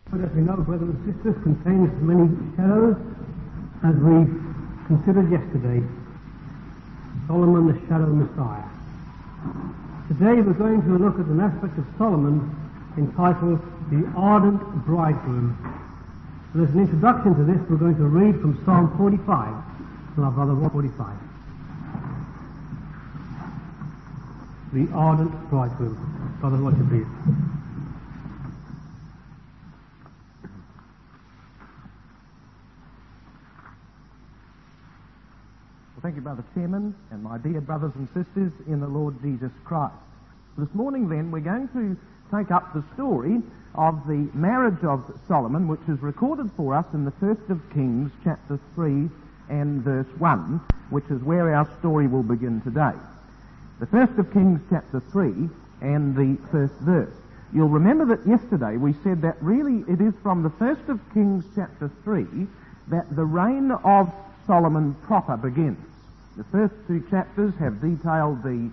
But as we know, brothers and sisters, contains many shadows, as we considered yesterday. Solomon, the shadow Messiah. Today we're going to look at an aspect of Solomon entitled The Ardent Bridegroom. And as an introduction to this, we're going to read from Psalm 45, from our brother 145. The Ardent Bridegroom. Brother, watch it, please. Thank you, Brother Chairman, and my dear brothers and sisters in the Lord Jesus Christ. This morning, then, we're going to take up the story of the marriage of Solomon, which is recorded for us in the 1st of Kings, chapter 3 and verse 1, which is where our story will begin today. The 1st of Kings, chapter 3 and the first verse. You'll remember that yesterday we said that really it is from the 1st of Kings, chapter 3, that the reign of Solomon proper begins. The first two chapters have detailed the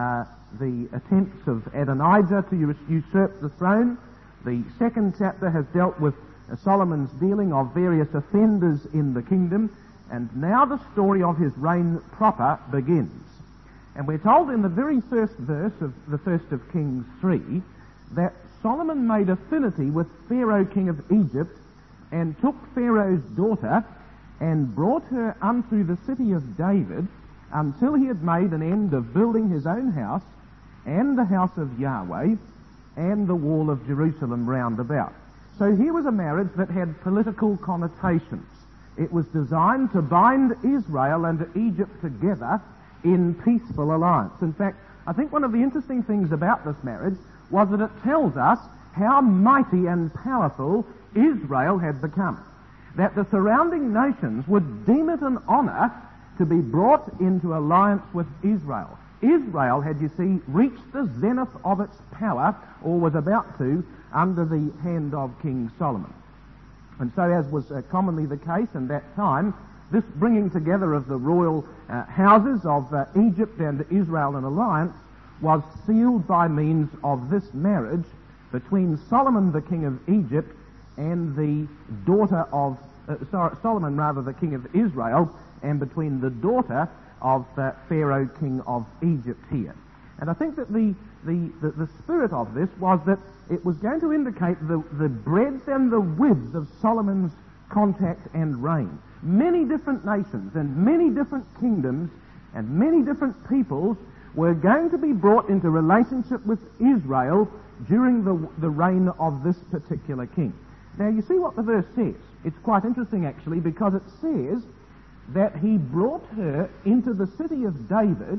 attempts of Adonijah to usurp the throne. The second chapter has dealt with Solomon's dealing of various offenders in the kingdom, and now the story of his reign proper begins. And we're told in the very first verse of the 1st of Kings 3 that Solomon made affinity with Pharaoh king of Egypt and took Pharaoh's daughter and brought her unto the city of David until he had made an end of building his own house and the house of Yahweh and the wall of Jerusalem round about. So here was a marriage that had political connotations. It was designed to bind Israel and Egypt together in peaceful alliance. In fact, I think one of the interesting things about this marriage was that it tells us how mighty and powerful Israel had become. That the surrounding nations would deem it an honor to be brought into alliance with Israel. Israel had, you see, reached the zenith of its power, or was about to, under the hand of King Solomon. And so, as was commonly the case in that time, this bringing together of the royal houses of Egypt and Israel in alliance was sealed by means of this marriage between Solomon, the king of Egypt, and the daughter of Solomon, the king of Israel, and between the daughter of Pharaoh, king of Egypt here. And I think that the spirit of this was that it was going to indicate the breadth and the width of Solomon's contact and reign. Many different nations and many different kingdoms and many different peoples were going to be brought into relationship with Israel during the reign of this particular king. Now, you see what the verse says. It's quite interesting, actually, because it says that he brought her into the city of David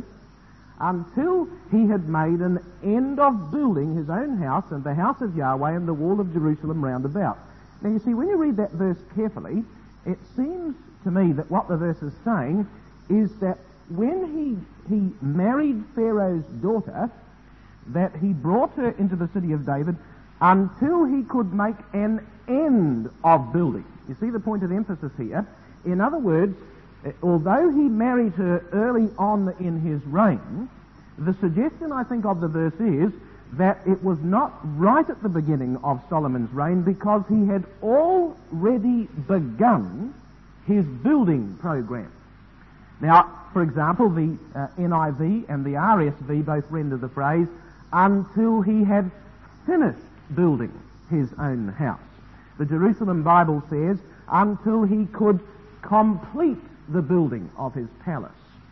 until he had made an end of building his own house and the house of Yahweh and the wall of Jerusalem round about. Now, you see, when you read that verse carefully, it seems to me that what the verse is saying is that when he married Pharaoh's daughter, that he brought her into the city of David until he could make an end of building. You see the point of emphasis here? In other words, although he married her early on in his reign, the suggestion, I think, of the verse is that it was not right at the beginning of Solomon's reign because he had already begun his building program. Now, for example, the NIV and the RSV both render the phrase, until he had finished building his own house. The Jerusalem Bible says, until he could complete the building of his palace.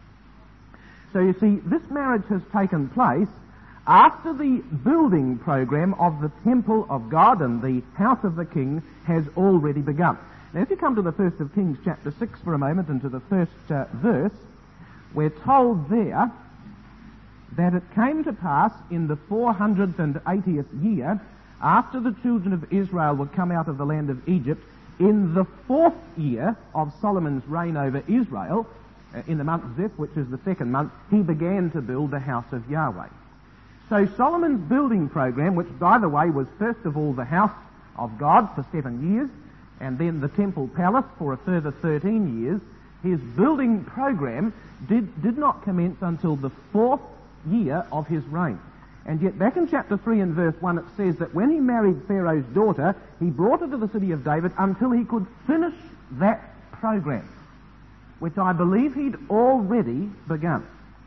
So you see, this marriage has taken place after the building program of the temple of God and the house of the king has already begun. Now, if you come to the 1st of Kings chapter 6 for a moment and to the first verse, we're told there that it came to pass in the 480th year, after the children of Israel were come out of the land of Egypt, in the 4th year of Solomon's reign over Israel, in the month Ziph, which is the second month, he began to build the house of Yahweh. So Solomon's building program, which by the way was first of all the house of God for 7 years, and then the temple palace for a further 13 years, his building program did not commence until the 4th year of his reign. And yet back in chapter 3 and verse 1 it says that when he married Pharaoh's daughter, he brought her to the city of David until he could finish that program, which I believe he'd already begun.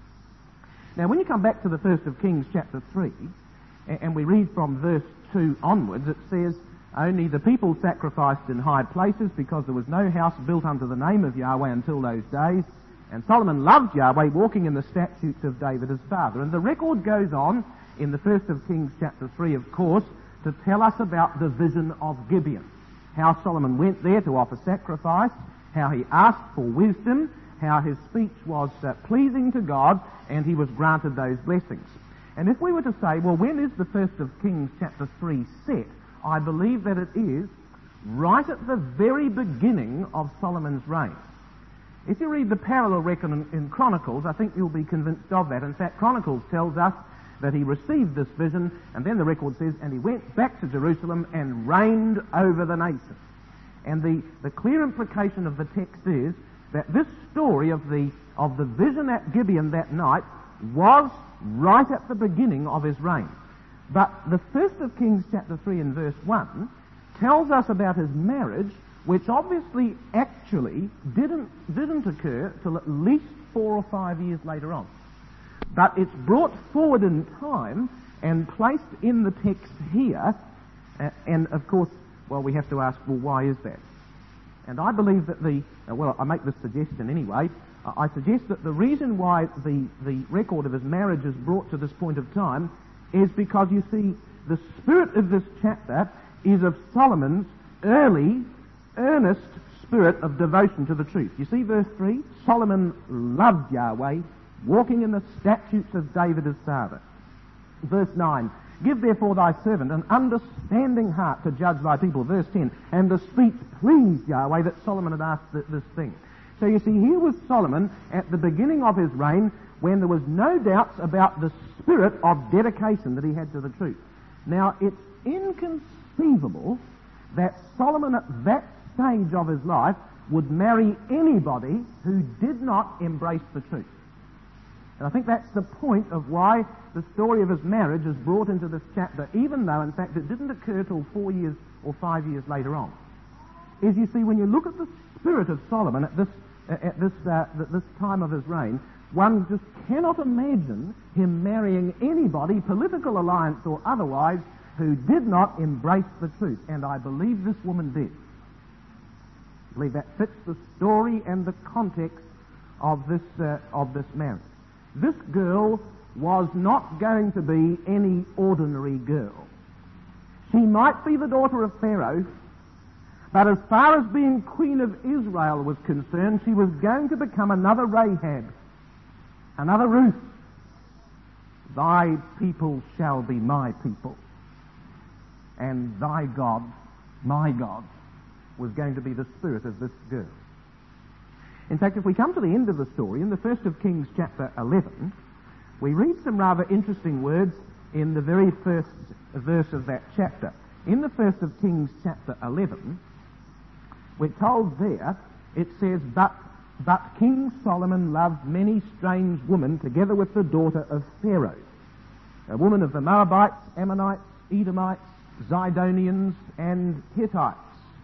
Now when you come back to the 1st of Kings chapter 3, and we read from verse 2 onwards, it says, "Only the people sacrificed in high places because there was no house built unto the name of Yahweh until those days. And Solomon loved Yahweh, walking in the statutes of David his father." And the record goes on in the 1st of Kings chapter 3, of course, to tell us about the vision of Gibeon. How Solomon went there to offer sacrifice, how he asked for wisdom, how his speech was pleasing to God, and he was granted those blessings. And if we were to say, well, when is the 1st of Kings chapter 3 set? I believe that it is right at the very beginning of Solomon's reign. If you read the parallel record in Chronicles, I think you'll be convinced of that. In fact, Chronicles tells us that he received this vision, and then the record says, and he went back to Jerusalem and reigned over the nation. And the clear implication of the text is that this story of the vision at Gibeon that night was right at the beginning of his reign. But the 1st of Kings chapter 3 and verse 1 tells us about his marriage, which obviously actually didn't occur till at least 4 or 5 years later on. But it's brought forward in time and placed in the text here, and of course, well, we have to ask, well, why is that? And I believe that I make this suggestion anyway, I suggest that the reason why the record of his marriage is brought to this point of time is because, you see, the spirit of this chapter is of Solomon's early, earnest spirit of devotion to the truth. You see verse 3? Solomon loved Yahweh, walking in the statutes of David his father. Verse 9, "Give therefore thy servant an understanding heart to judge thy people." Verse 10, "And the speech pleased Yahweh that Solomon had asked this thing." So you see, here was Solomon at the beginning of his reign when there was no doubts about the spirit of dedication that he had to the truth. Now, it's inconceivable that Solomon at that stage of his life would marry anybody who did not embrace the truth. And I think that's the point of why the story of his marriage is brought into this chapter, even though, in fact, it didn't occur till 4 years or 5 years later on. Is, you see, when you look at the spirit of Solomon at this time of his reign, one just cannot imagine him marrying anybody, political alliance or otherwise, who did not embrace the truth. And I believe this woman did. I believe that fits the story and the context of this marriage. This girl was not going to be any ordinary girl. She might be the daughter of Pharaoh, but as far as being Queen of Israel was concerned, she was going to become another Rahab, another Ruth. "Thy people shall be my people, and thy God, my God," was going to be the spirit of this girl. In fact, if we come to the end of the story, in the 1st of Kings chapter 11, we read some rather interesting words in the very first verse of that chapter. In the 1st of Kings chapter 11, we're told there, it says, But King Solomon loved many strange women together with the daughter of Pharaoh, a woman of the Moabites, Ammonites, Edomites, Zidonians, and Hittites.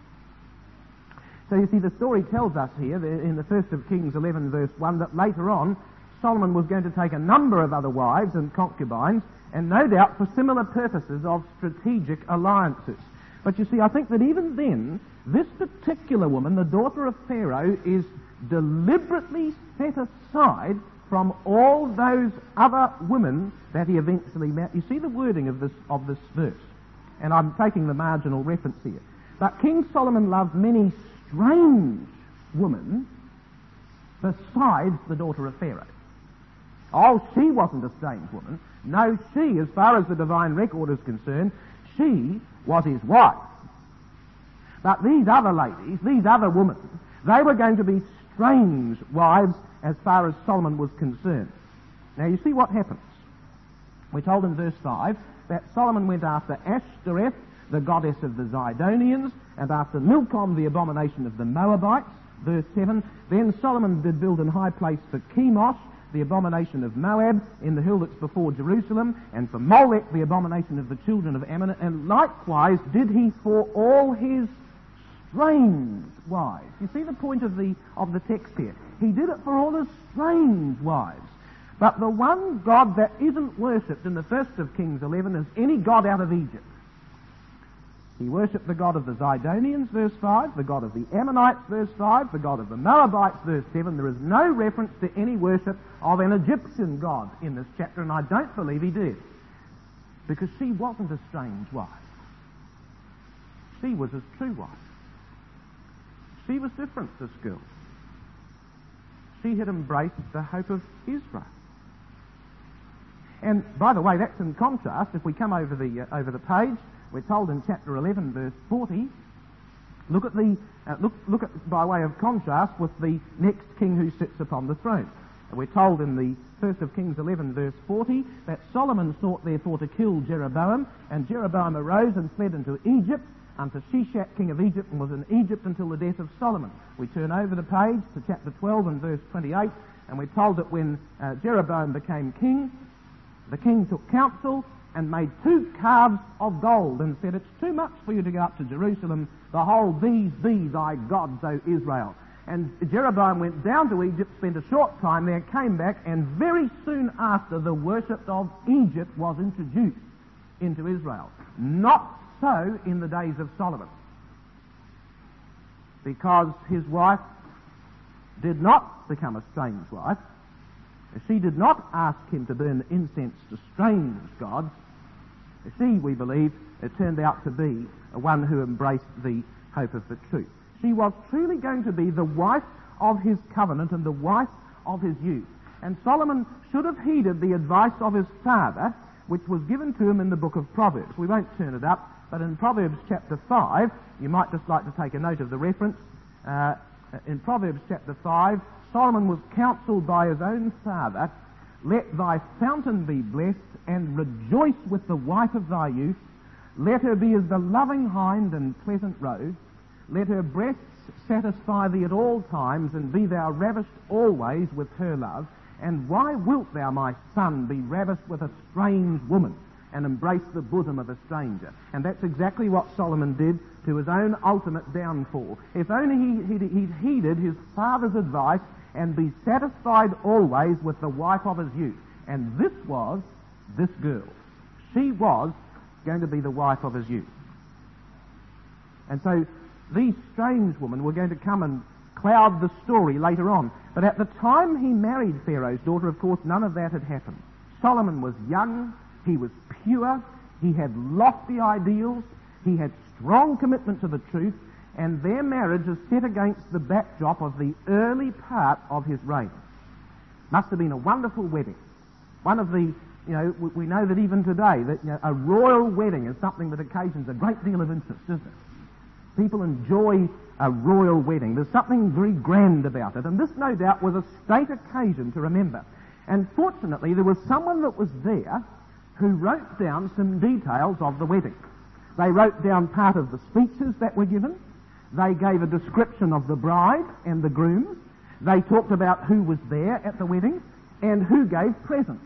So you see, the story tells us here, in the 1st of Kings 11 verse 1, that later on Solomon was going to take a number of other wives and concubines, and no doubt for similar purposes of strategic alliances. But you see, I think that even then, this particular woman, the daughter of Pharaoh, is deliberately set aside from all those other women that he eventually met. You see the wording of this verse, and I'm taking the marginal reference here. But King Solomon loved many strange women besides the daughter of Pharaoh. Oh, she wasn't a strange woman. No, she, as far as the divine record is concerned, she was his wife. But these other ladies, these other women, they were going to be strange wives as far as Solomon was concerned. Now you see what happens. We're told in verse 5 that Solomon went after Ashtoreth, the goddess of the Zidonians, and after Milcom, the abomination of the Moabites. Verse 7, Then Solomon did build an high place for Chemosh, the abomination of Moab in the hill that's before Jerusalem, and for Molech the abomination of the children of Ammon, and likewise did he for all his strange wives. You see the point of the text here. He did it for all his strange wives. But the one God that isn't worshipped in the 1st of Kings 11 is any god out of Egypt. He worshipped the god of the Zidonians, verse 5, the god of the Ammonites, verse 5, the god of the Moabites, verse 7. There is no reference to any worship of an Egyptian god in this chapter, and I don't believe he did. Because she wasn't a strange wife. She was his true wife. She was different, this girl. She had embraced the hope of Israel. And by the way, that's in contrast. If we come over the page, we're told in chapter 11, verse 40. Look at by way of contrast with the next king who sits upon the throne. And we're told in the 1st of Kings 11, verse 40, that Solomon sought therefore to kill Jeroboam, and Jeroboam arose and fled into Egypt, unto Shishak, king of Egypt, and was in Egypt until the death of Solomon. We turn over the page to chapter 12 and verse 28, and we're told that when Jeroboam became king, the king took counsel and made 2 calves of gold and said, it's too much for you to go up to Jerusalem. Behold, these be thy gods, O Israel. And Jeroboam went down to Egypt, spent a short time there, came back, and very soon after the worship of Egypt was introduced into Israel. Not so in the days of Solomon, because his wife did not become a strange wife. She did not ask him to burn incense to strange gods. She, we believe, it turned out to be one who embraced the hope of the truth. She was truly going to be the wife of his covenant and the wife of his youth. And Solomon should have heeded the advice of his father, which was given to him in the book of Proverbs. We won't turn it up, but in Proverbs chapter 5, you might just like to take a note of the reference. In Proverbs chapter 5, Solomon was counselled by his own father, let thy fountain be blessed, and rejoice with the wife of thy youth. Let her be as the loving hind and pleasant roe. Let her breasts satisfy thee at all times, and be thou ravished always with her love. And why wilt thou, my son, be ravished with a strange woman, and embrace the bosom of a stranger? And that's exactly what Solomon did to his own ultimate downfall. If only he'd heeded his father's advice and be satisfied always with the wife of his youth. And this was this girl. She was going to be the wife of his youth. And so these strange women were going to come and cloud the story later on. But at the time he married Pharaoh's daughter, of course, none of that had happened. Solomon was young, he was pure, he had lofty ideals, he had strong commitment to the truth, and their marriage is set against the backdrop of the early part of his reign. Must have been a wonderful wedding. One of the, we know that even today, that a royal wedding is something that occasions a great deal of interest, isn't it? People enjoy a royal wedding. There's something very grand about it, and this, no doubt, was a state occasion to remember. And fortunately, there was someone that was there who wrote down some details of the wedding. They wrote down part of the speeches that were given. They gave a description of the bride and the groom. They talked about who was there at the wedding and who gave presents.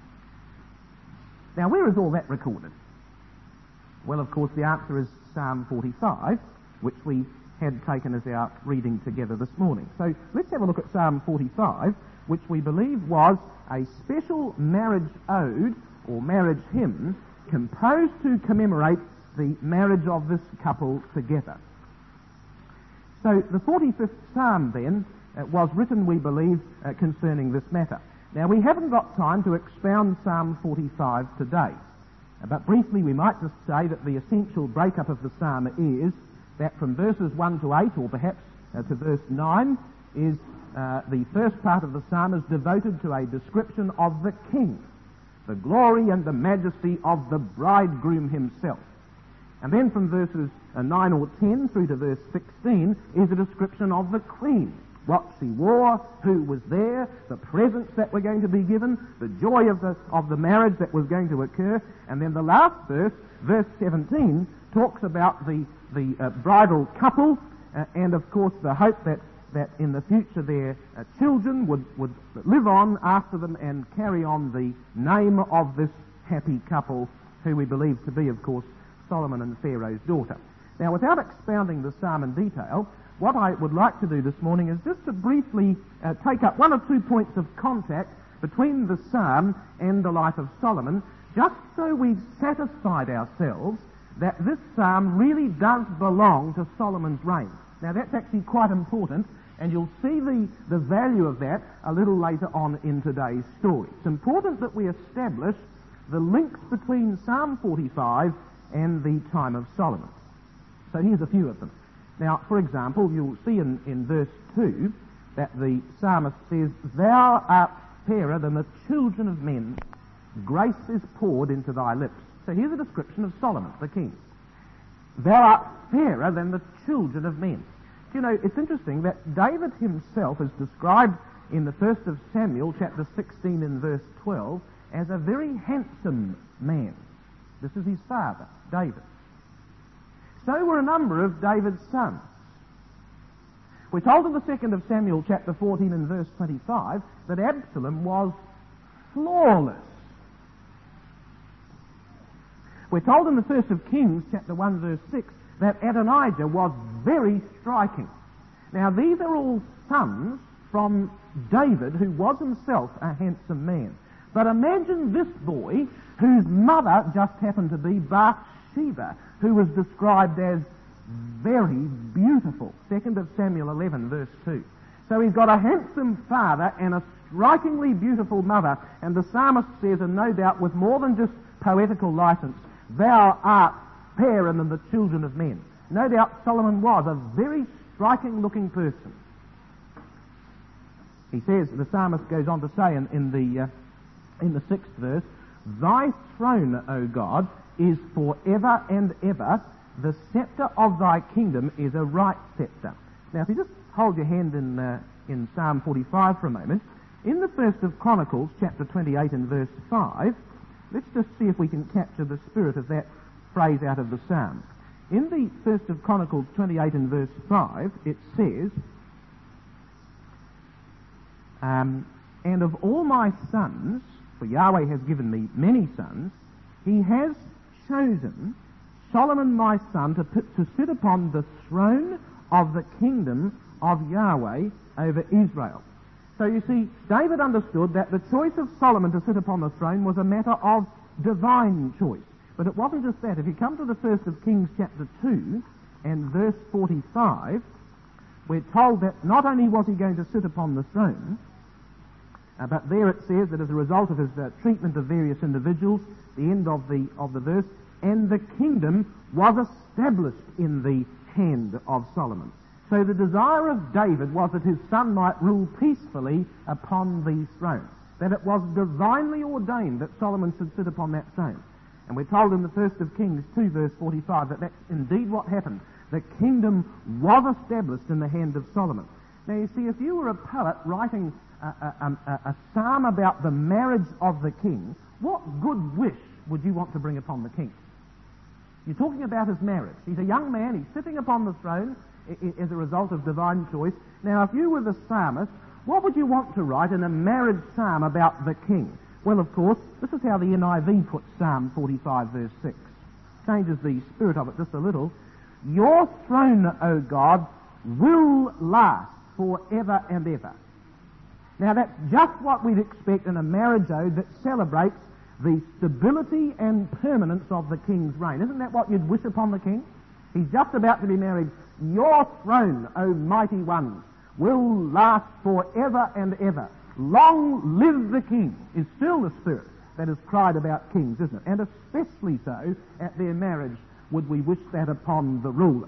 Now, where is all that recorded? Well, of course, the answer is Psalm 45, which we had taken as our reading together this morning. So let's have a look at Psalm 45, which we believe was a special marriage ode or marriage hymn composed to commemorate the marriage of this couple together. So the 45th Psalm then was written, we believe, concerning this matter. Now, we haven't got time to expound Psalm 45 today, but briefly we might just say that the essential breakup of the psalm is that from verses 1 to 8, or perhaps to verse 9, is the first part of the psalm is devoted to a description of the king, the glory and the majesty of the bridegroom himself. And then from verses 9 or 10 through to verse 16 is a description of the queen, what she wore, who was there, the presents that were going to be given, the joy of the marriage that was going to occur. And then the last verse, verse 17, talks about the bridal couple and, of course, the hope that that in the future their children would live on after them and carry on the name of this happy couple, who we believe to be, of course, Solomon and Pharaoh's daughter. Now, without expounding the psalm in detail, what I would like to do this morning is just to briefly take up one or two points of contact between the psalm and the life of Solomon, just so we've satisfied ourselves that this psalm really does belong to Solomon's reign. Now, that's actually quite important, and you'll see the value of that a little later on in today's story. It's important that we establish the links between Psalm 45 and the time of Solomon. So here's a few of them. Now, for example, you'll see in verse 2 that the psalmist says, "Thou art fairer than the children of men. Grace is poured into thy lips." So here's a description of Solomon, the king. "Thou art fairer than the children of men." You know, it's interesting that David himself is described in the 1st of Samuel, chapter 16 and verse 12, as a very handsome man. This is his father, David. So were a number of David's sons. We're told in the 2nd of Samuel, chapter 14 and verse 25, that Absalom was flawless. We're told in the 1st of Kings, chapter 1, verse 6, that Adonijah was very striking. Now, these are all sons from David, who was himself a handsome man. But imagine this boy, whose mother just happened to be Bathsheba, who was described as very beautiful. 2nd of Samuel 11, verse 2. So he's got a handsome father and a strikingly beautiful mother, and the psalmist says, and no doubt with more than just poetical license, "Thou art fairer than the children of men." No doubt Solomon was a very striking-looking person. He says, the psalmist goes on to say in the 6th verse, "Thy throne, O God, is forever and ever. The scepter of thy kingdom is a right scepter." Now, if you just hold your hand in Psalm 45 for a moment, in the 1st of Chronicles, chapter 28 and verse 5, let's just see if we can capture the spirit of that phrase out of the psalm. In the 1st of Chronicles 28 and verse 5, it says, "And of all my sons, for Yahweh has given me many sons, he has chosen Solomon my son to sit upon the throne of the kingdom of Yahweh over Israel." So you see, David understood that the choice of Solomon to sit upon the throne was a matter of divine choice. But it wasn't just that. If you come to the 1st of Kings chapter 2 and verse 45, we're told that not only was he going to sit upon the throne, but there it says that as a result of his treatment of various individuals, the end of the verse, "And the kingdom was established in the hand of Solomon." So the desire of David was that his son might rule peacefully upon the throne, that it was divinely ordained that Solomon should sit upon that throne. And we're told in the 1st of Kings 2 verse 45 that that's indeed what happened. The kingdom was established in the hand of Solomon. Now you see, if you were a poet writing a psalm about the marriage of the king, what good wish would you want to bring upon the king? You're talking about his marriage. He's a young man, he's sitting upon the throne as a result of divine choice. Now if you were the psalmist, what would you want to write in a marriage psalm about the king? Well, of course, this is how the NIV puts Psalm 45 verse 6. Changes the spirit of it just a little. "Your throne, O God, will last forever and ever." Now that's just what we'd expect in a marriage ode that celebrates the stability and permanence of the king's reign. Isn't that what you'd wish upon the king? He's just about to be married. "Your throne, O mighty ones, will last forever and ever. Long live the king," is still the spirit that is cried about kings, isn't it? And especially so at their marriage would we wish that upon the ruler.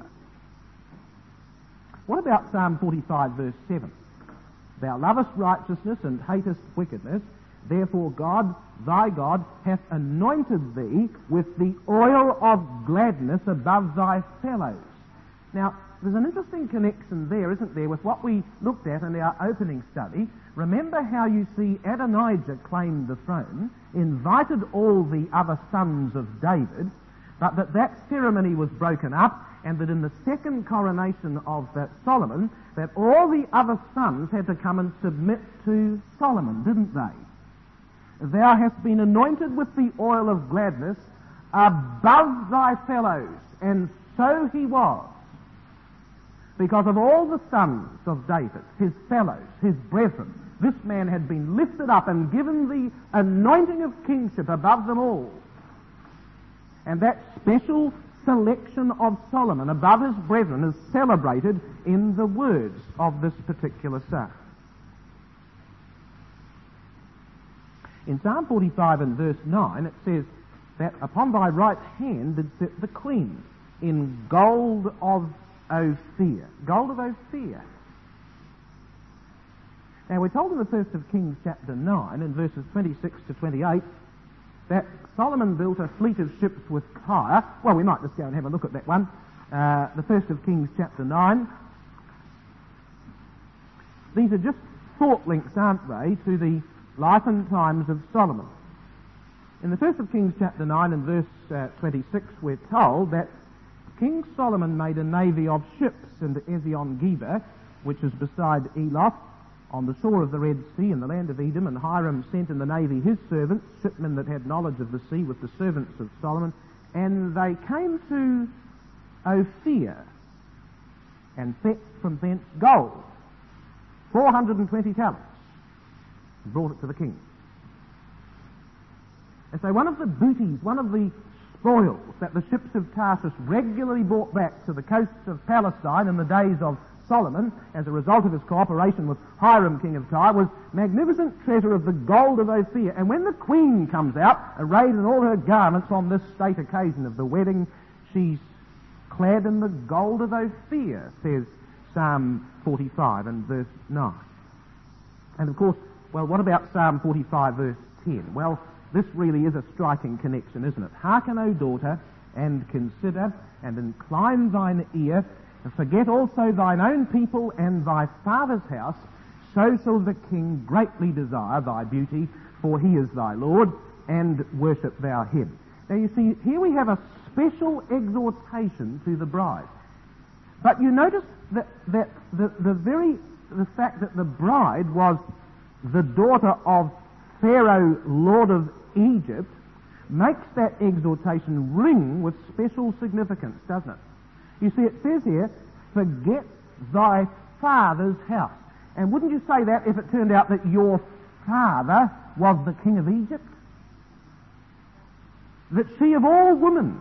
What about Psalm 45 verse 7? "Thou lovest righteousness and hatest wickedness. Therefore God, thy God, hath anointed thee with the oil of gladness above thy fellows." Now, there's an interesting connection there, isn't there, with what we looked at in our opening study. Remember how you see Adonijah claimed the throne, invited all the other sons of David, but that ceremony was broken up, and that in the second coronation of Solomon, that all the other sons had to come and submit to Solomon, didn't they? Thou hast been anointed with the oil of gladness above thy fellows, and so he was. Because of all the sons of David, his fellows, his brethren, this man had been lifted up and given the anointing of kingship above them all. And that special selection of Solomon above his brethren is celebrated in the words of this particular psalm. In Psalm 45 and verse 9 it says that upon thy right hand did sit the queen in gold of Ophir. Gold of Ophir. Now we're told in the 1st of Kings chapter 9 in verses 26 to 28 that Solomon built a fleet of ships with Tyre. Well, we might just go and have a look at that one. The 1st of Kings chapter 9. These are just thought links, aren't they, to the life and times of Solomon. In the 1st of Kings chapter 9 and verse 26 we're told that King Solomon made a navy of ships in the Ezion-Geber, which is beside Eloth, on the shore of the Red Sea in the land of Edom, and Hiram sent in the navy his servants, shipmen that had knowledge of the sea, with the servants of Solomon, and they came to Ophir and fetched from thence gold, 420 talents, and brought it to the king. And so one of the booties, one of the spoils that the ships of Tarshish regularly brought back to the coasts of Palestine in the days of Solomon, as a result of his cooperation with Hiram, king of Tyre, was magnificent treasure of the gold of Ophir. And when the queen comes out, arrayed in all her garments on this state occasion of the wedding, she's clad in the gold of Ophir, says Psalm 45 and verse 9. And of course, well, what about Psalm 45 verse 10? Well, this really is a striking connection, isn't it? Hearken, O daughter, and consider, and incline thine ear, and forget also thine own people and thy father's house, so shall the king greatly desire thy beauty, for he is thy Lord, and worship thou him. Now you see, here we have a special exhortation to the bride. But you notice that the fact that the bride was the daughter of Pharaoh, Lord of Egypt, makes that exhortation ring with special significance, doesn't it? You see, it says here, forget thy father's house. And wouldn't you say that if it turned out that your father was the king of Egypt? That she of all women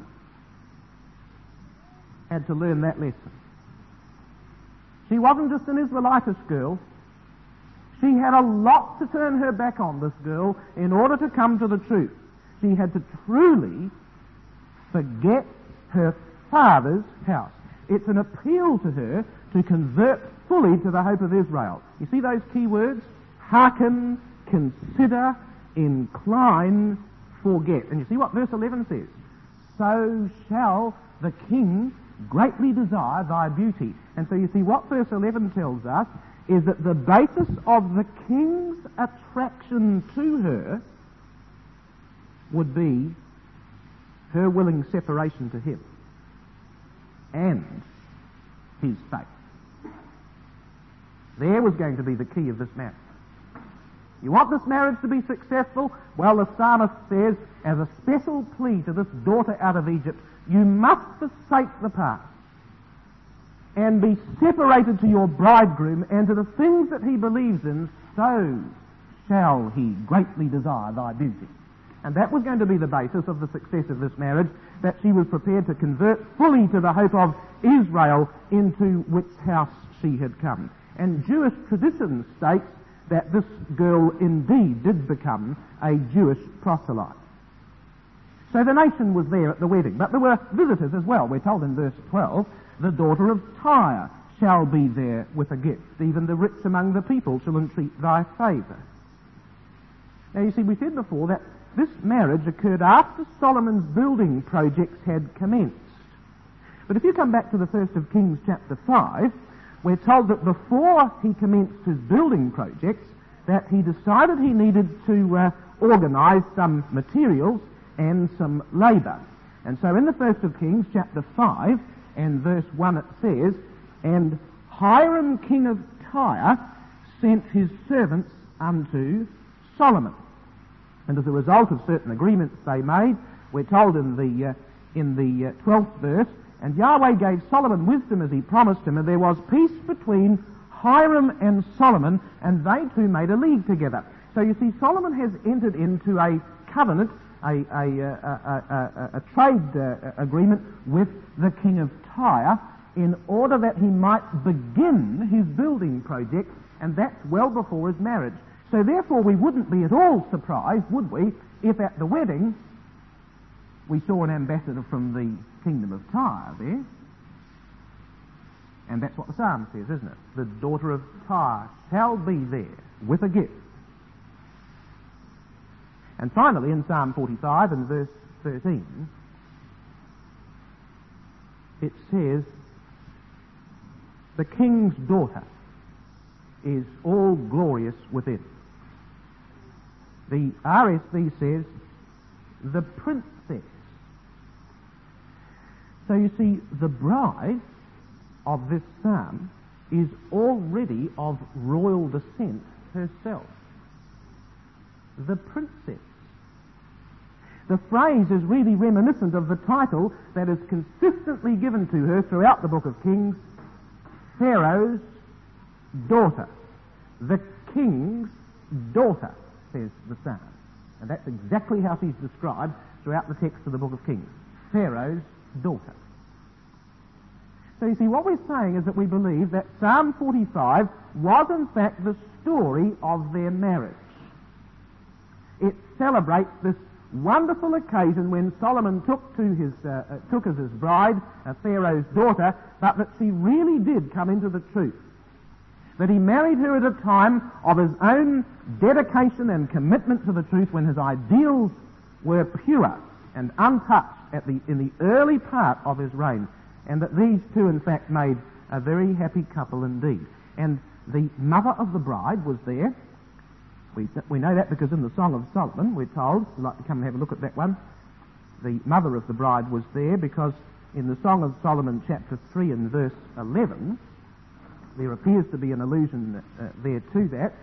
had to learn that lesson. She wasn't just an Israelitish girl. She had a lot to turn her back on, this girl, in order to come to the truth. She had to truly forget her father's house. It's an appeal to her to convert fully to the hope of Israel. You see those key words? Hearken, consider, incline, forget. And you see what verse 11 says? So shall the king greatly desire thy beauty. And so you see what verse 11 tells us is that the basis of the king's attraction to her would be her willing separation to him and his faith. There was going to be the key of this marriage. You want this marriage to be successful? Well, the psalmist says, as a special plea to this daughter out of Egypt, you must forsake the past and be separated to your bridegroom and to the things that he believes in, so shall he greatly desire thy beauty. And that was going to be the basis of the success of this marriage, that she was prepared to convert fully to the hope of Israel, into which house she had come. And Jewish tradition states that this girl indeed did become a Jewish proselyte. So the nation was there at the wedding, but there were visitors as well. We're told in verse 12, the daughter of Tyre shall be there with a gift. Even the rich among the people shall entreat thy favour. Now you see, we said before that this marriage occurred after Solomon's building projects had commenced. But if you come back to the 1st of Kings chapter 5, we're told that before he commenced his building projects, that he decided he needed to organise some materials and some labour. And so in the 1st of Kings, chapter 5, and verse 1, it says, "And Hiram king of Tyre sent his servants unto Solomon." And as a result of certain agreements they made, we're told in the 12th verse, "And Yahweh gave Solomon wisdom as he promised him, and there was peace between Hiram and Solomon, and they two made a league together." So you see, Solomon has entered into a covenant, a trade agreement with the king of Tyre in order that he might begin his building project, and that's well before his marriage. So therefore we wouldn't be at all surprised, would we, if at the wedding we saw an ambassador from the kingdom of Tyre there. And that's what the psalm says, isn't it? "The daughter of Tyre shall be there with a gift." And finally, in Psalm 45 and verse 13, it says, "The king's daughter is all glorious within." The RSV says, "the princess." So you see, the bride of this psalm is already of royal descent herself. The princess. The phrase is really reminiscent of the title that is consistently given to her throughout the book of Kings, Pharaoh's daughter. The king's daughter, says the psalm. And that's exactly how she's described throughout the text of the book of Kings. Pharaoh's daughter. So you see, what we're saying is that we believe that Psalm 45 was in fact the story of their marriage. It celebrates this wonderful occasion when Solomon took as his bride Pharaoh's daughter, but that she really did come into the truth. That he married her at a time of his own dedication and commitment to the truth, when his ideals were pure and untouched in the early part of his reign. And that these two, in fact, made a very happy couple indeed. And the mother of the bride was there. We know that because in the Song of Solomon, we're told, we'd like to come and have a look at that one, the mother of the bride was there because in the Song of Solomon, chapter 3 and verse 11, there appears to be an allusion there to that.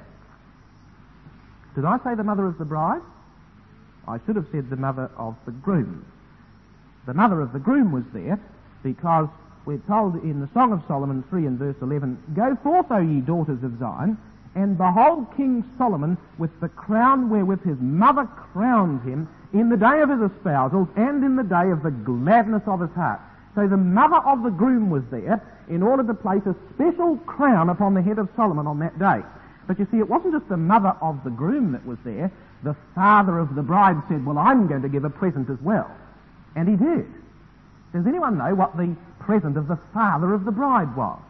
Did I say the mother of the bride? I should have said the mother of the groom. The mother of the groom was there because we're told in the Song of Solomon 3 and verse 11, "Go forth, O ye daughters of Zion, and behold King Solomon with the crown wherewith his mother crowned him in the day of his espousals and in the day of the gladness of his heart." So the mother of the groom was there in order to place a special crown upon the head of Solomon on that day. But you see, it wasn't just the mother of the groom that was there. The father of the bride said, "Well, I'm going to give a present as well." And he did. Does anyone know what the present of the father of the bride was?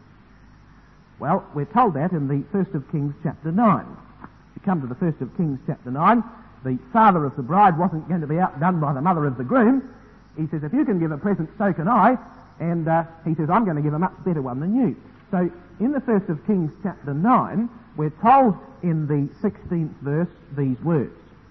Well, we're told that in the 1st of Kings chapter 9. If you come to the 1st of Kings chapter 9, the father of the bride wasn't going to be outdone by the mother of the groom. He says, "If you can give a present, so can I." And he says, "I'm going to give a much better one than you." So in the 1st of Kings chapter 9, we're told in the 16th verse these words.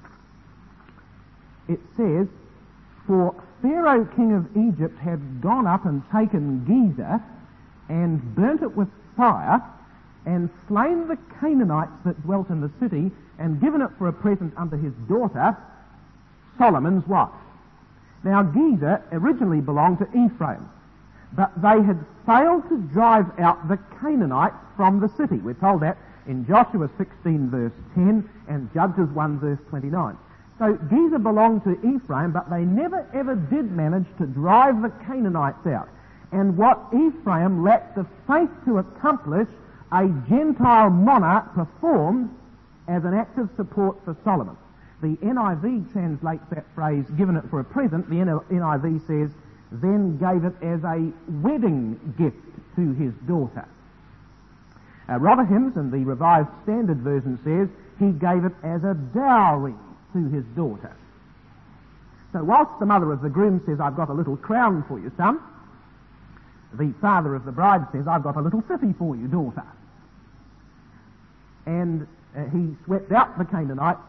It says, "For Pharaoh king of Egypt had gone up and taken Gezer and burnt it with fire and slain the Canaanites that dwelt in the city and given it for a present unto his daughter, Solomon's wife." Now Gezer originally belonged to Ephraim, but they had failed to drive out the Canaanites from the city. We're told that in Joshua 16 verse 10 and Judges 1 verse 29. So Gezer belonged to Ephraim, but they never ever did manage to drive the Canaanites out. And what Ephraim lacked the faith to accomplish, a Gentile monarch performed as an act of support for Solomon. The NIV translates that phrase, "given it for a present." The NIV says, "then gave it as a wedding gift to his daughter." Rotherham's and the Revised Standard Version says, "he gave it as a dowry to his daughter." So whilst the mother of the groom says, "I've got a little crown for you, son," the father of the bride says, "I've got a little city for you, daughter." And he swept out the Canaanites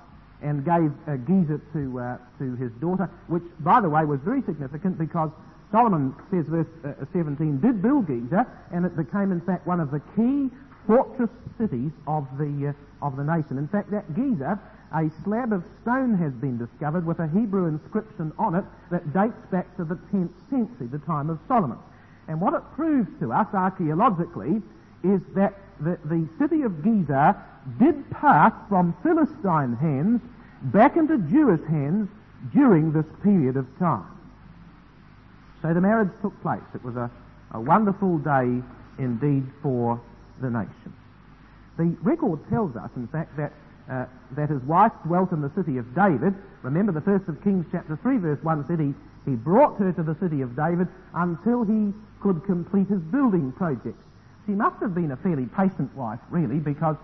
and gave Gezer to his daughter, which, by the way, was very significant because Solomon, says verse 17, did build Gezer, and it became, in fact, one of the key fortress cities of the nation. In fact, that Gezer, a slab of stone has been discovered with a Hebrew inscription on it that dates back to the 10th century, the time of Solomon. And what it proves to us archaeologically is that the city of Gezer did pass from Philistine hands back into Jewish hands during this period of time. So the marriage took place. It was a wonderful day indeed for the nation. The record tells us, in fact, that his wife dwelt in the city of David. Remember, the 1st of Kings chapter 3 verse 1 said he brought her to the city of David until he could complete his building projects. She must have been a fairly patient wife, really, because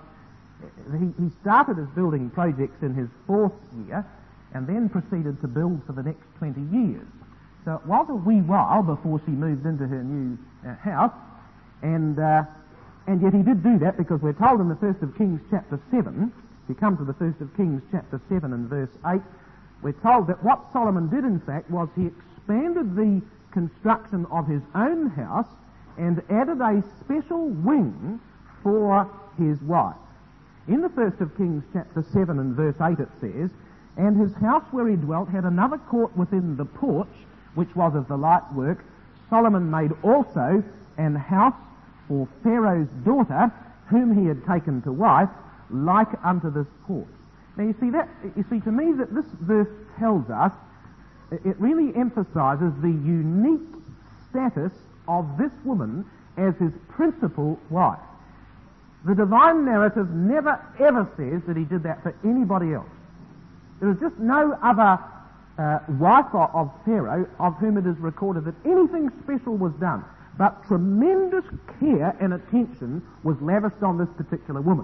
he started his building projects in his 4th year and then proceeded to build for the next 20 years. So it was a wee while before she moved into her new house, and yet he did do that, because we're told in the 1st of Kings chapter 7, if you come to the 1st of Kings chapter 7 and verse 8, we're told that what Solomon did, in fact, was he expanded the construction of his own house and added a special wing for his wife. In the 1st of Kings chapter 7 and verse 8 it says, "And his house where he dwelt had another court within the porch, which was of the light work. Solomon made also an house for Pharaoh's daughter, whom he had taken to wife, like unto this porch." Now you see to me that this verse tells us, it really emphasizes the unique status of this woman as his principal wife. The divine narrative never ever says that he did that for anybody else. There is just no other wife of Pharaoh of whom it is recorded that anything special was done, but tremendous care and attention was lavished on this particular woman.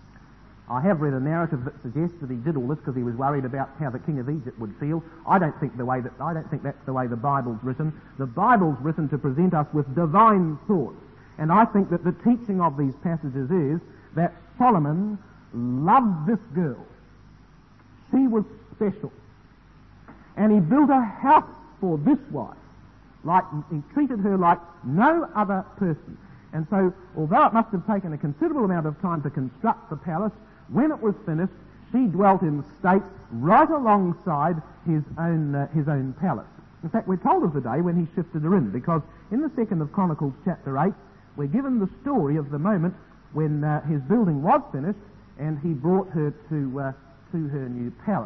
I have read a narrative that suggests that he did all this because he was worried about how the king of Egypt would feel. I don't think that's the way the Bible's written. The Bible's written to present us with divine thoughts, and I think that the teaching of these passages is that Solomon loved this girl. She was special, and he built a house for this wife. He treated her like no other person. And so, although it must have taken a considerable amount of time to construct the palace, when it was finished, she dwelt in state right alongside his own palace. In fact, we're told of the day when he shifted her in, because in the 2nd of Chronicles chapter 8, we're given the story of the moment when his building was finished and he brought her to her new palace.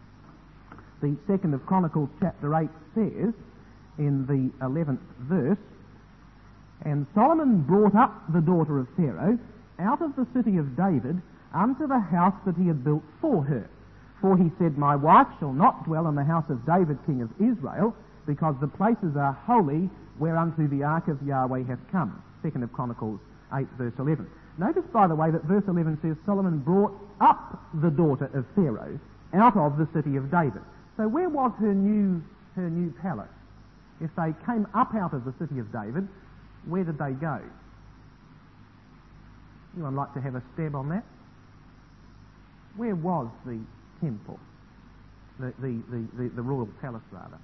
The 2nd of Chronicles chapter 8 says, in the 11th verse, "And Solomon brought up the daughter of Pharaoh out of the city of David unto the house that he had built for her. For he said, My wife shall not dwell in the house of David king of Israel, because the places are holy whereunto the ark of Yahweh hath come." 2nd of Chronicles 8 verse 11. Notice, by the way, that verse 11 says Solomon brought up the daughter of Pharaoh out of the city of David. So where was her new palace? If they came up out of the city of David, where did they go? Anyone like to have a stab on that? Where was the temple? The royal palace, rather.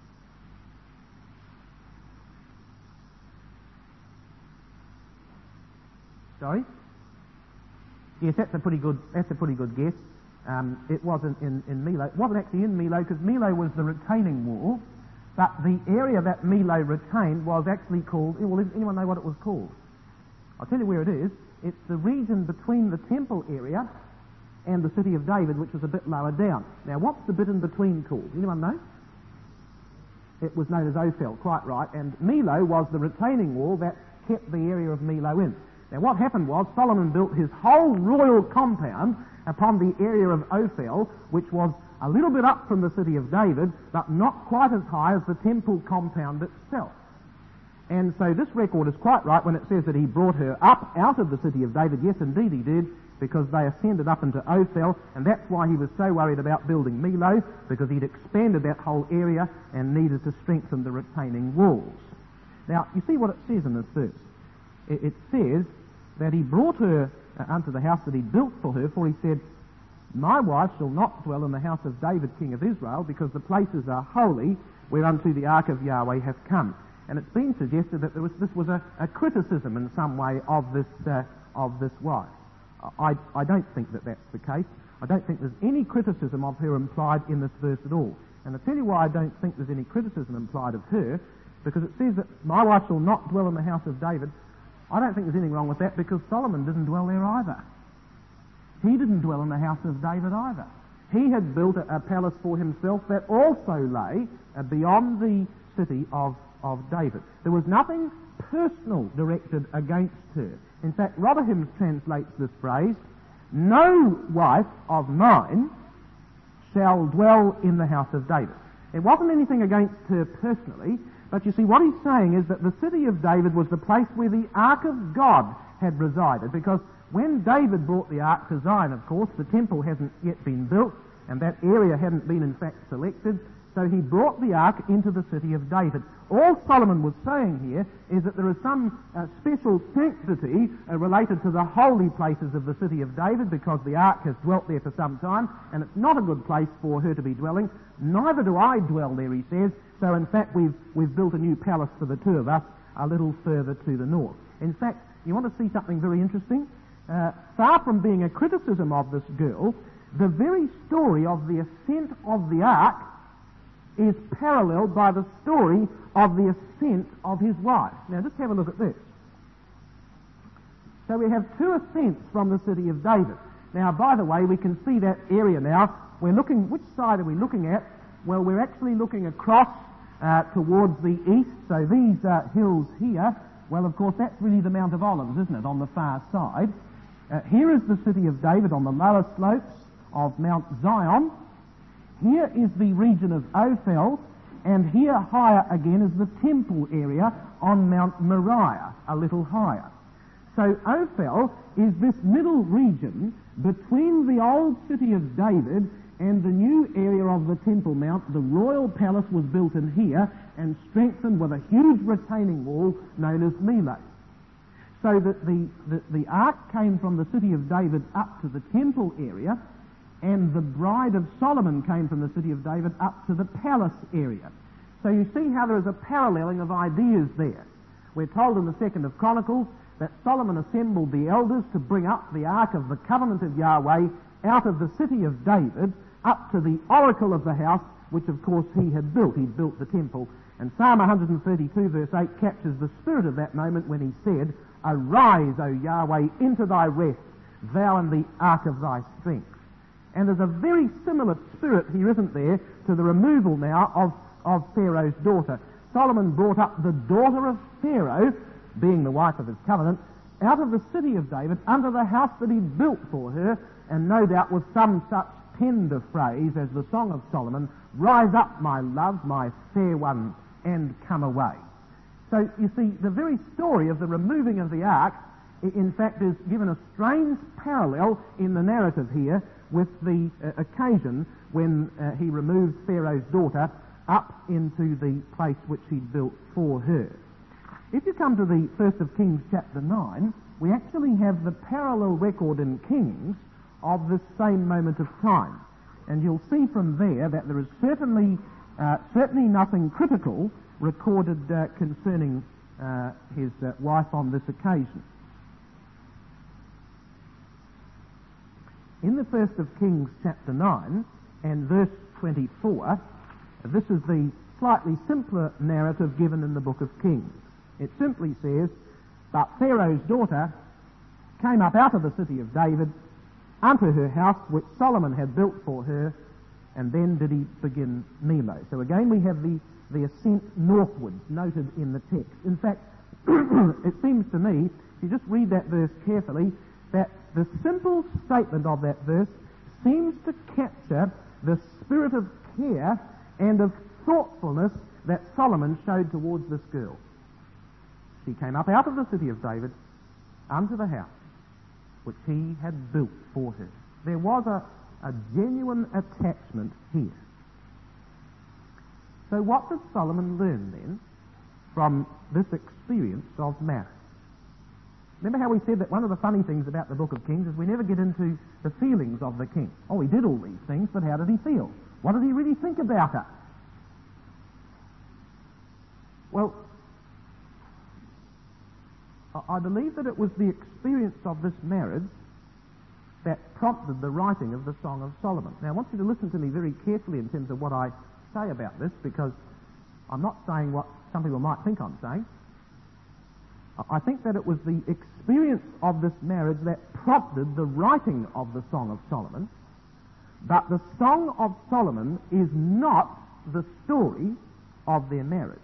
Sorry? Yes, that's a pretty good guess. It wasn't in Milo. It wasn't actually in Milo, because Milo was the retaining wall. But the area that Milo retained was actually called... Well, does anyone know what it was called? I'll tell you where it is. It's the region between the temple area and the city of David, which was a bit lower down. Now, what's the bit in between called? Anyone know? It was known as Ophel, quite right. And Milo was the retaining wall that kept the area of Milo in. Now, what happened was Solomon built his whole royal compound upon the area of Ophel, which was a little bit up from the city of David, but not quite as high as the temple compound itself. And so this record is quite right when it says that he brought her up out of the city of David. Yes, indeed he did, because they ascended up into Ophel, and that's why he was so worried about building Milo, because he'd expanded that whole area and needed to strengthen the retaining walls. Now, you see what it says in this verse. It says that he brought her unto the house that he built for her, for he said, My wife shall not dwell in the house of David, king of Israel, because the places are holy whereunto the ark of Yahweh hath come. And it's been suggested that this was a criticism in some way of this wife. I don't think that that's the case. I don't think there's any criticism of her implied in this verse at all. And I'll tell you why I don't think there's any criticism implied of her, because it says that my wife shall not dwell in the house of David. I don't think there's anything wrong with that, because Solomon didn't dwell there either. He didn't dwell in the house of David either. He had built a palace for himself that also lay beyond the city of David. There was nothing personal directed against her. In fact, Rotherham translates this phrase, no wife of mine shall dwell in the house of David. It wasn't anything against her personally, but you see, what he's saying is that the city of David was the place where the Ark of God had resided, because when David brought the Ark to Zion, of course, the temple hasn't yet been built, and that area hadn't been in fact selected, so he brought the Ark into the city of David. All Solomon was saying here is that there is some special sanctity related to the holy places of the city of David, because the Ark has dwelt there for some time, and it's not a good place for her to be dwelling. Neither do I dwell there, he says, so in fact we've built a new palace for the two of us a little further to the north. In fact, you want to see something very interesting? Far from being a criticism of this girl, the very story of the ascent of the Ark is paralleled by the story of the ascent of his wife. Now just have a look at this. So we have two ascents from the city of David. Now, by the way, we can see that area now. We're looking, which side are we looking at? Well, we're actually looking across towards the east. So these hills here, well, of course, that's really the Mount of Olives, isn't it, on the far side. Here is the city of David on the lower slopes of Mount Zion. Here is the region of Ophel, and here higher again is the temple area on Mount Moriah, a little higher. So Ophel is this middle region between the old city of David and the new area of the Temple Mount. The royal palace was built in here and strengthened with a huge retaining wall known as Milo. So that the ark came from the city of David up to the temple area, and the bride of Solomon came from the city of David up to the palace area. So you see how there is a paralleling of ideas there. We're told in the 2nd of Chronicles that Solomon assembled the elders to bring up the Ark of the Covenant of Yahweh out of the city of David up to the oracle of the house, which of course he had built. He'd built the temple. And Psalm 132 verse 8 captures the spirit of that moment when he said, "Arise, O Yahweh, into thy rest, thou and the ark of thy strength." And there's a very similar spirit here, isn't there, to the removal now of Pharaoh's daughter. Solomon brought up the daughter of Pharaoh, being the wife of his covenant, out of the city of David under the house that he built for her, and no doubt with some such tender phrase as the Song of Solomon, "Rise up, my love, my fair one, and come away." So you see, the very story of the removing of the ark, in fact, is given a strange parallel in the narrative here with the occasion when he removed Pharaoh's daughter up into the place which he'd built for her. If you come to the 1st of Kings chapter 9, we actually have the parallel record in Kings of this same moment of time. And you'll see from there that there is certainly nothing critical recorded concerning his wife on this occasion. In the 1st of Kings chapter 9 and verse 24, this is the slightly simpler narrative given in the book of Kings. It simply says, "But Pharaoh's daughter came up out of the city of David unto her house which Solomon had built for her, and then did he begin Milo." So again we have the ascent northwards noted in the text. In fact, it seems to me, if you just read that verse carefully, that the simple statement of that verse seems to capture the spirit of care and of thoughtfulness that Solomon showed towards this girl. She came up out of the city of David unto the house which he had built for her. There was a genuine attachment here. So what does Solomon learn then from this experience of marriage? Remember how we said that one of the funny things about the book of Kings is we never get into the feelings of the king. Oh, he did all these things, but how did he feel? What did he really think about it? Well, I believe that it was the experience of this marriage that prompted the writing of the Song of Solomon. Now, I want you to listen to me very carefully in terms of what I say about this, because I'm not saying what some people might think I'm saying. I think that it was the experience of this marriage that prompted the writing of the Song of Solomon, but the Song of Solomon is not the story of their marriage.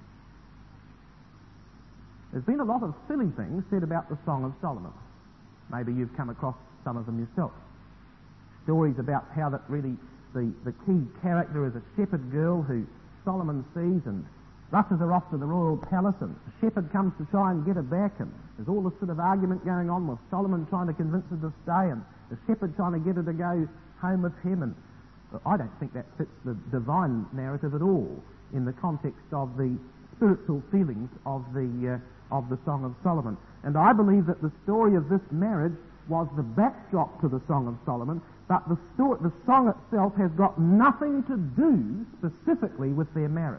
There's been a lot of silly things said about the Song of Solomon. Maybe you've come across some of them yourself. Stories about how that really the key character is a shepherd girl who Solomon sees and rushes her off to the royal palace, and the shepherd comes to try and get her back, and there's all this sort of argument going on with Solomon trying to convince her to stay and the shepherd trying to get her to go home with him. And I don't think that fits the divine narrative at all in the context of the spiritual feelings of the Song of Solomon. And I believe that the story of this marriage was the backdrop to the Song of Solomon, but the song itself has got nothing to do specifically with their marriage.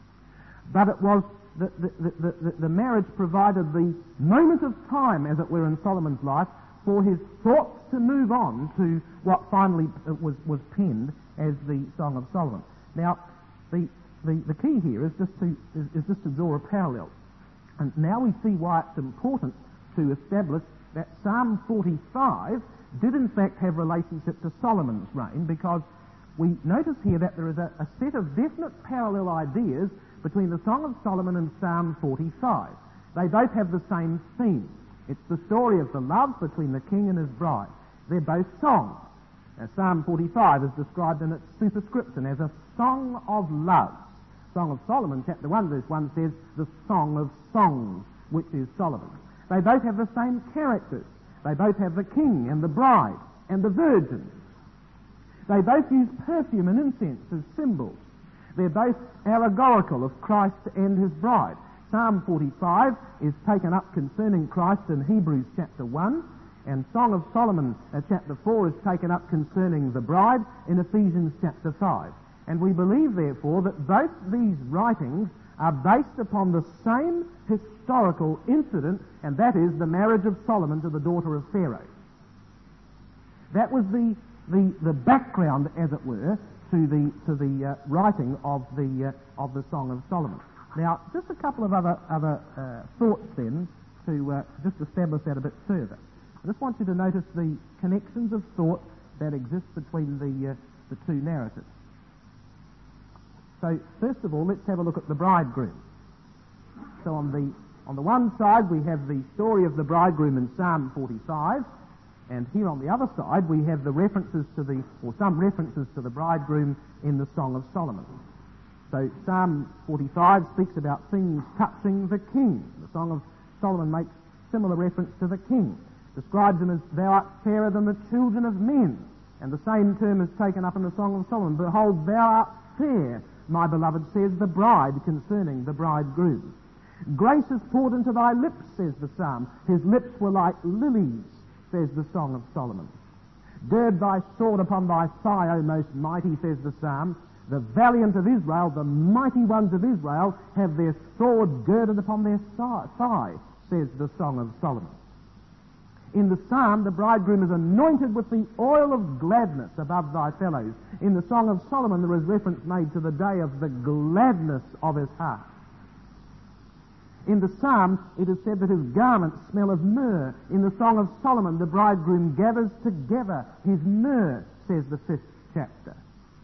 But it was the marriage provided the moment of time, as it were, in Solomon's life for his thoughts to move on to what finally was penned as the Song of Solomon. Now, the key here is just to draw a parallel. And now we see why it's important to establish that Psalm 45 did in fact have relationship to Solomon's reign, because we notice here that there is a set of definite parallel ideas between the Song of Solomon and Psalm 45. They both have the same theme. It's the story of the love between the king and his bride. They're both songs. Now, Psalm 45 is described in its superscription as a song of love. Song of Solomon, chapter 1, verse 1 says, the Song of Songs, which is Solomon. They both have the same characters. They both have the king and the bride and the virgins. They both use perfume and incense as symbols. They're both allegorical of Christ and his bride. Psalm 45 is taken up concerning Christ in Hebrews chapter 1, and Song of Solomon chapter 4 is taken up concerning the bride in Ephesians chapter 5. And we believe, therefore, that both these writings are based upon the same historical incident, and that is the marriage of Solomon to the daughter of Pharaoh. That was the background, as it were, to the writing of the Song of Solomon. Now, just a couple of other thoughts then to just establish that a bit further. I just want you to notice the connections of thought that exist between the two narratives. So, first of all, let's have a look at the bridegroom. So on the one side we have the story of the bridegroom in Psalm 45, and here on the other side we have the references to some references to the bridegroom in the Song of Solomon. So Psalm 45 speaks about things touching the king. The Song of Solomon makes similar reference to the king, describes him as, thou art fairer than the children of men, and the same term is taken up in the Song of Solomon. Behold, thou art fair, my beloved, says the bride concerning the bridegroom. Grace is poured into thy lips, says the psalm. His lips were like lilies, says the Song of Solomon. Gird thy sword upon thy thigh, O most mighty, says the psalm. The valiant of Israel, the mighty ones of Israel, have their sword girded upon their thigh, says the Song of Solomon. In the psalm, the bridegroom is anointed with the oil of gladness above thy fellows. In the Song of Solomon, there is reference made to the day of the gladness of his heart. In the psalm, it is said that his garments smell of myrrh. In the Song of Solomon, the bridegroom gathers together his myrrh, says the 5th chapter.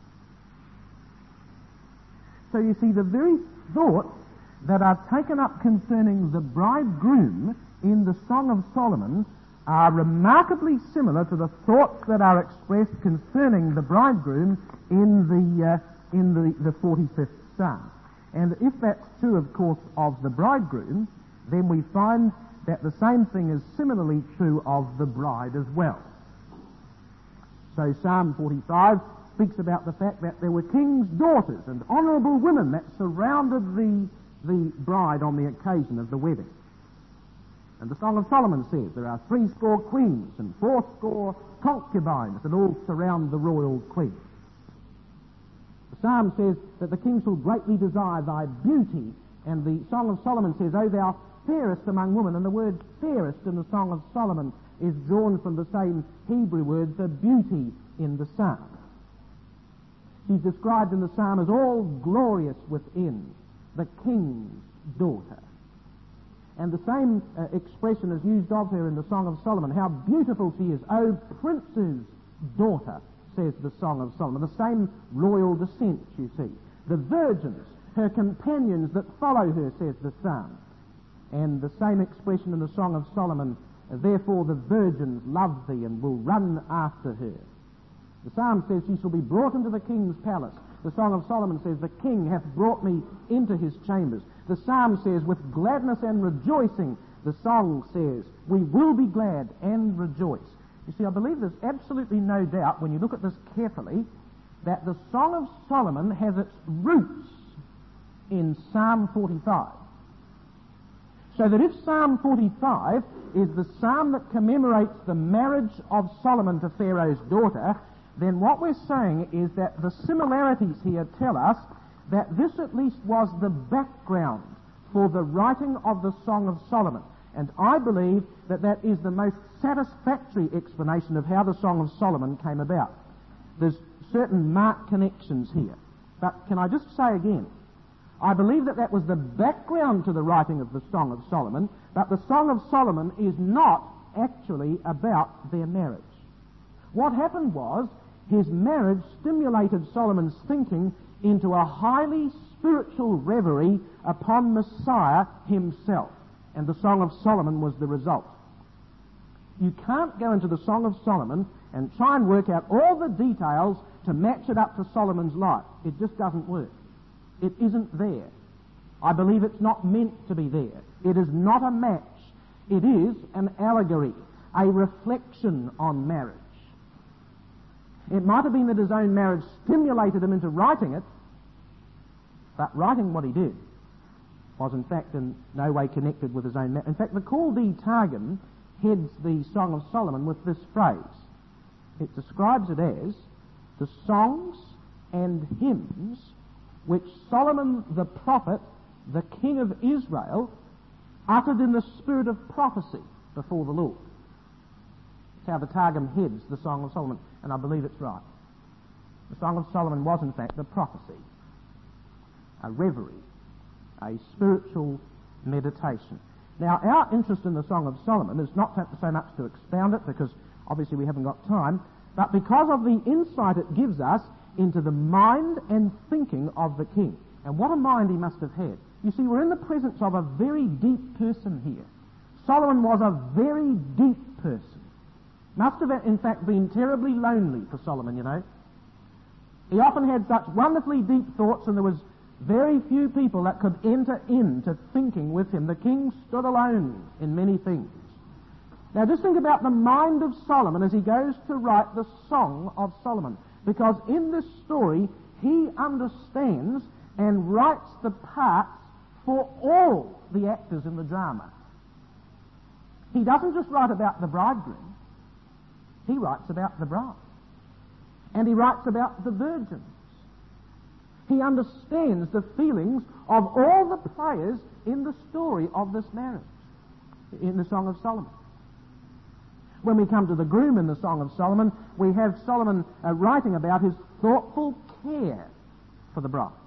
So you see, the very thoughts that are taken up concerning the bridegroom in the Song of Solomon are remarkably similar to the thoughts that are expressed concerning the bridegroom in the 45th Psalm. And if that's true, of course, of the bridegroom, then we find that the same thing is similarly true of the bride as well. So Psalm 45 speaks about the fact that there were kings' daughters and honourable women that surrounded the bride on the occasion of the wedding. And the Song of Solomon says there are 80 queens and 80 concubines that all surround the royal queen. The Psalm says that the king shall greatly desire thy beauty, and the Song of Solomon says, O thou fairest among women, and the word fairest in the Song of Solomon is drawn from the same Hebrew word for beauty in the Psalm. She's described in the Psalm as all glorious within, the king's daughter. And the same expression is used of her in the Song of Solomon. How beautiful she is, O prince's daughter, says the Song of Solomon. The same royal descent, you see. The virgins, her companions that follow her, says the Psalm. And the same expression in the Song of Solomon, therefore the virgins love thee and will run after her. The Psalm says she shall be brought into the king's palace. The Song of Solomon says the king hath brought me into his chambers. The Psalm says with gladness and rejoicing. The song says we will be glad and rejoice. You see, I believe there's absolutely no doubt when you look at this carefully that the Song of Solomon has its roots in Psalm 45. So that if Psalm 45 is the psalm that commemorates the marriage of Solomon to Pharaoh's daughter, then what we're saying is that the similarities here tell us that this at least was the background for the writing of the Song of Solomon. And I believe that that is the most satisfactory explanation of how the Song of Solomon came about. There's certain marked connections here. But can I just say again, I believe that that was the background to the writing of the Song of Solomon, but the Song of Solomon is not actually about their marriage. What happened was, his marriage stimulated Solomon's thinking into a highly spiritual reverie upon Messiah himself. And the Song of Solomon was the result. You can't go into the Song of Solomon and try and work out all the details to match it up to Solomon's life. It just doesn't work. It isn't there. I believe it's not meant to be there. It is not a match. It is an allegory, a reflection on marriage. It might have been that his own marriage stimulated him into writing it, but writing what he did was in fact in no way connected with his own marriage. In fact, the Chaldee Targum heads the Song of Solomon with this phrase. It describes it as the songs and hymns which Solomon the prophet, the king of Israel, uttered in the spirit of prophecy before the Lord. That's how the Targum heads the Song of Solomon, and I believe it's right. The Song of Solomon was in fact a prophecy, a reverie, a spiritual meditation. Now, our interest in the Song of Solomon is not so much to expound it, because obviously we haven't got time, but because of the insight it gives us into the mind and thinking of the king. And what a mind he must have had. You see, we're in the presence of a very deep person here. Solomon was a very deep person. Must have, in fact, been terribly lonely for Solomon, you know. He often had such wonderfully deep thoughts, and there was very few people that could enter into thinking with him. The king stood alone in many things. Now just think about the mind of Solomon as he goes to write the Song of Solomon. Because in this story, he understands and writes the parts for all the actors in the drama. He doesn't just write about the bridegroom. He writes about the bride. And he writes about the virgins. He understands the feelings of all the players in the story of this marriage, in the Song of Solomon. When we come to the groom in the Song of Solomon, we have Solomon writing about his thoughtful care for the bride,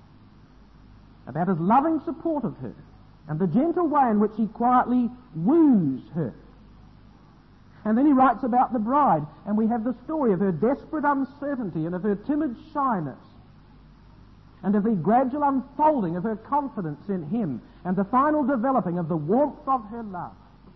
about his loving support of her, and the gentle way in which he quietly woos her. And then he writes about the bride, and we have the story of her desperate uncertainty and of her timid shyness, and of the gradual unfolding of her confidence in him, and the final developing of the warmth of her love.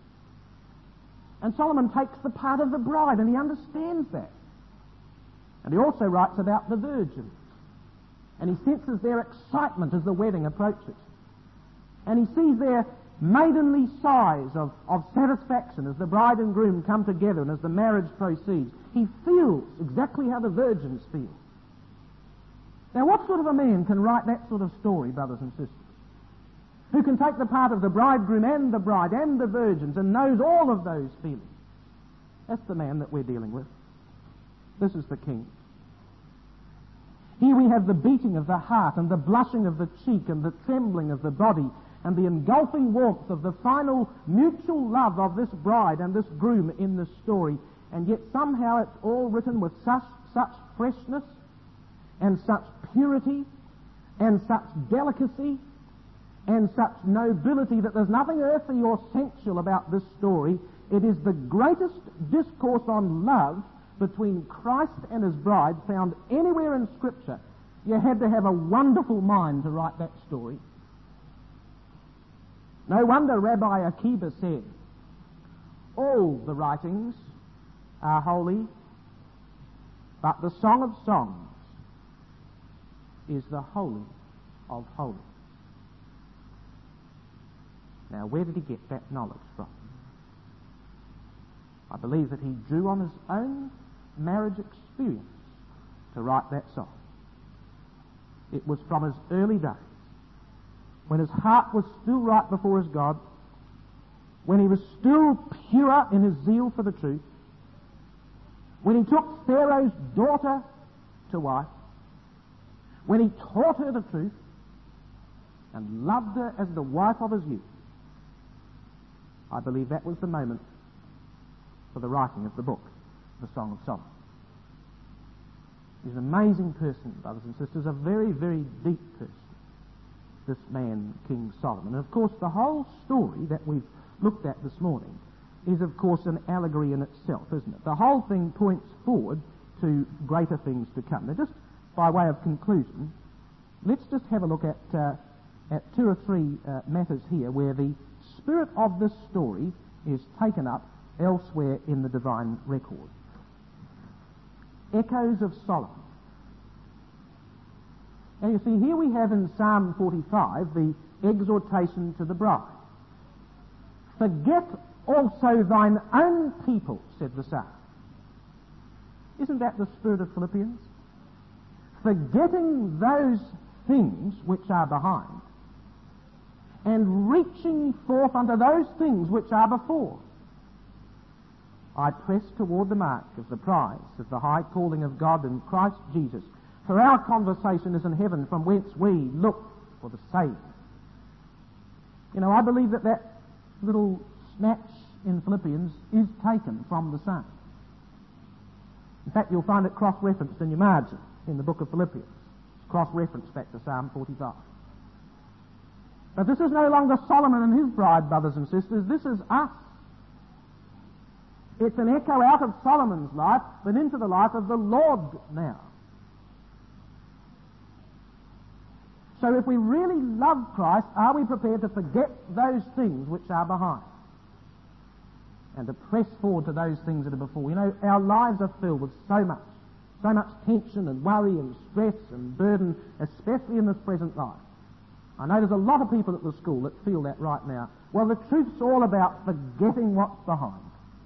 And Solomon takes the part of the bride, and he understands that. And he also writes about the virgins. And he senses their excitement as the wedding approaches. And he sees their maidenly sighs of satisfaction as the bride and groom come together and as the marriage proceeds. He feels exactly how the virgins feel. Now, what sort of a man can write that sort of story, brothers and sisters? who can take the part of the bridegroom and the bride and the virgins and knows all of those feelings. That's the man that we're dealing with. This is the King. Here we have the beating of the heart and the blushing of the cheek and the trembling of the body and the engulfing warmth of the final mutual love of this bride and this groom in this story. And yet somehow it's all written with such freshness and such purity and such delicacy and such nobility that there's nothing earthly or sensual about this story. It is the greatest discourse on love between Christ and his bride found anywhere in Scripture. You had to have a wonderful mind to write that story. No wonder Rabbi Akiba said, all the writings are holy, but the Song of Songs is the holy of holies. Now, where did he get that knowledge from? I believe that he drew on his own marriage experience to write that song. It was from his early days, when his heart was still right before his God, when he was still pure in his zeal for the truth, when he took Pharaoh's daughter to wife, when he taught her the truth and loved her as the wife of his youth. I believe that was the moment for the writing of the book, the Song of Solomon. He's an amazing person, brothers and sisters, a very, very deep person, this man, King Solomon. And of course, the whole story that we've looked at this morning is, of course, an allegory in itself, isn't it? The whole thing points forward to greater things to come. Now, just by way of conclusion, let's just have a look at two or three matters here where the spirit of this story is taken up elsewhere in the divine record. Echoes of Solomon. And you see, here we have in Psalm 45 the exhortation to the bride. Forget also thine own people, said the psalm. Isn't that the spirit of Philippians? Forgetting those things which are behind and reaching forth unto those things which are before. I press toward the mark of the prize of the high calling of God in Christ Jesus. For our conversation is in heaven, from whence we look for the Saviour. You know, I believe that little snatch in Philippians is taken from the Psalm. In fact, you'll find it cross-referenced in your margin in the book of Philippians. It's cross-referenced back to Psalm 45. But this is no longer Solomon and his bride, brothers and sisters. This is us. It's an echo out of Solomon's life, but into the life of the Lord now. So if we really love Christ, are we prepared to forget those things which are behind and to press forward to those things that are before? You know, our lives are filled with so much tension and worry and stress and burden, especially in this present life. I know there's a lot of people at the school that feel that right now. Well, the truth's all about forgetting what's behind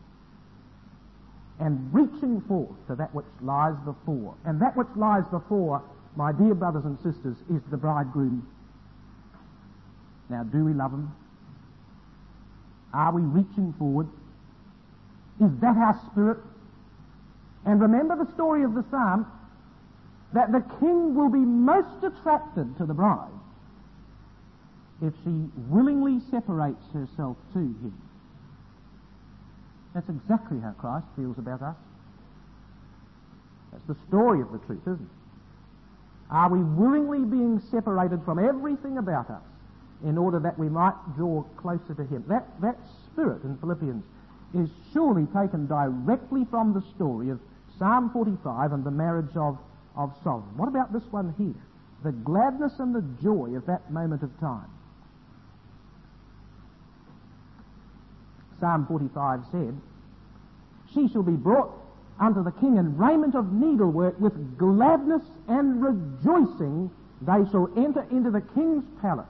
and reaching forth to that which lies before. And that which lies before, my dear brothers and sisters, is the bridegroom. Now, do we love him? Are we reaching forward? Is that our spirit? And remember the story of the psalm, that the king will be most attracted to the bride if she willingly separates herself to him. That's exactly how Christ feels about us. That's the story of the truth, isn't it? Are we willingly being separated from everything about us in order that we might draw closer to him? That spirit in Philippians is surely taken directly from the story of Psalm 45 and the marriage of Solomon. What about this one here? The gladness and the joy of that moment of time. Psalm 45 said, she shall be brought unto the king in raiment of needlework, with gladness and rejoicing they shall enter into the king's palace.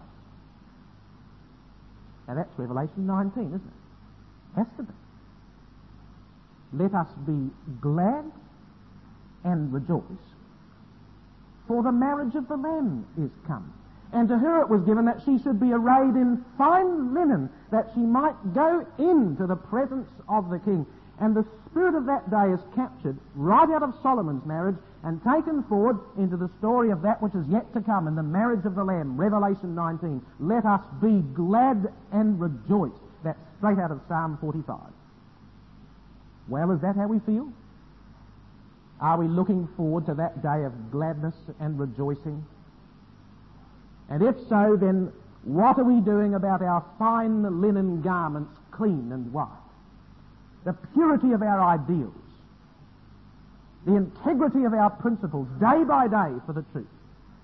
Now that's Revelation 19, isn't it? Has to be. Let us be glad and rejoice, for the marriage of the Lamb is come, And to her it was given that she should be arrayed in fine linen, that she might go into the presence of the king. And the spirit of that day is captured right out of Solomon's marriage and taken forward into the story of that which is yet to come in the marriage of the Lamb, Revelation 19. Let us be glad and rejoice. That's straight out of Psalm 45. Well, is that how we feel? Are we looking forward to that day of gladness and rejoicing? And if so, then what are we doing about our fine linen garments, clean and white? The purity of our ideals, the integrity of our principles, day by day for the truth,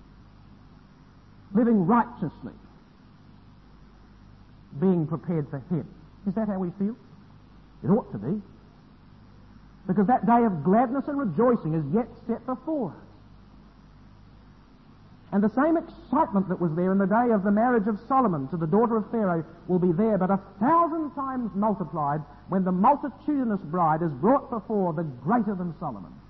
living righteously, being prepared for Him. Is that how we feel? It ought to be. Because that day of gladness and rejoicing is yet set before us. And the same excitement that was there in the day of the marriage of Solomon to the daughter of Pharaoh will be there, but 1,000 times multiplied when the multitudinous bride is brought before the greater than Solomon.